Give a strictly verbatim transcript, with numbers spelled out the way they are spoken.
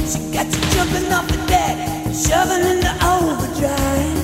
She got you jumping off the deck, shoving into overdrive.